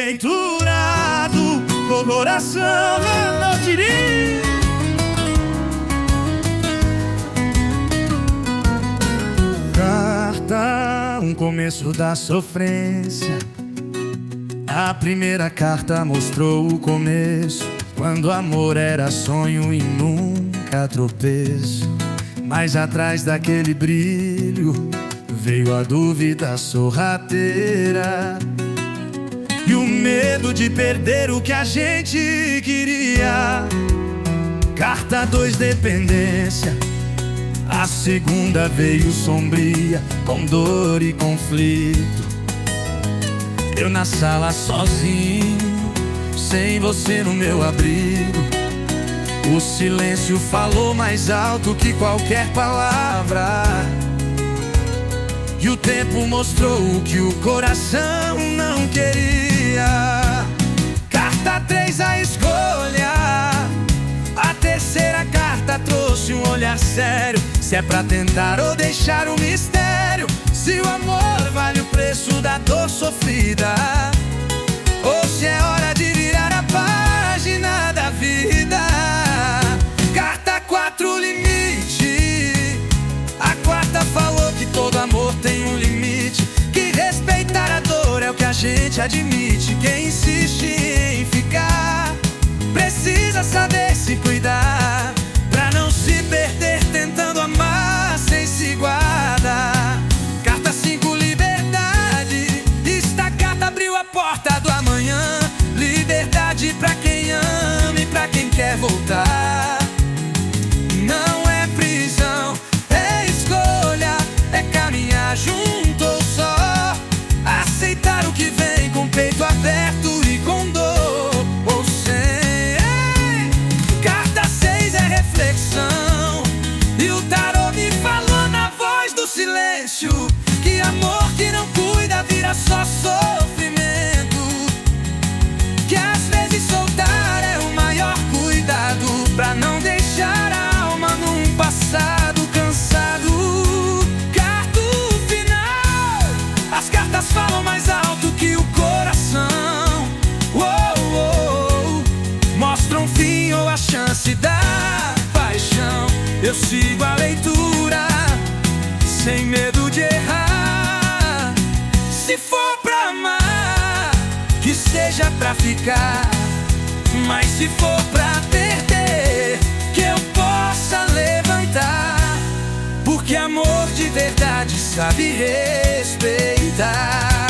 leitura do coração não diria. Carta, um começo da sofrência. A primeira carta mostrou o começo, quando amor era sonho e nunca tropeço. Mas atrás daquele brilho veio a dúvida sorrateira e o medo de perder o que a gente queria. Carta 2, dependência. A segunda veio sombria, com dor e conflito. Eu na sala sozinho, sem você no meu abrigo. O silêncio falou mais alto que qualquer palavra, e o tempo mostrou o que o coração não queria. Carta 3, a escolha. A terceira carta trouxe um olhar sério. Se é pra tentar ou deixar o mistério, se o amor vale o preço da dor sofrida, ou se é hora de virar a página da vida. Carta 4, limite. A quarta falou que todo amor tem um limite, que respeitar a dor é o que a gente admite. Quem insiste em ficar precisa saber se cuidar, pra não se perder tentando amar sem se guardar. Carta 5, liberdade. Esta carta abriu a porta do amanhã. Liberdade pra quem ama e pra quem quer voltar. Não é prisão, é escolha, é caminhar junto ou só, aceitar o que vem com o peito aberto e com dor ou sem. Carta 6 é reflexão, e o tarô me falou na voz do silêncio que amor que não cuida vira só sofrimento, que às vezes soltar é o maior cuidado, pra não deixar a alma num passado cansado. Carta final. As cartas falam mais alto que o coração. Mostram fim ou a chance da paixão. Eu sigo a leitura sem medo de errar. Se for pra amar, que seja pra ficar. Mas se for pra perder, que eu possa levantar, porque amor de verdade sabe respeitar.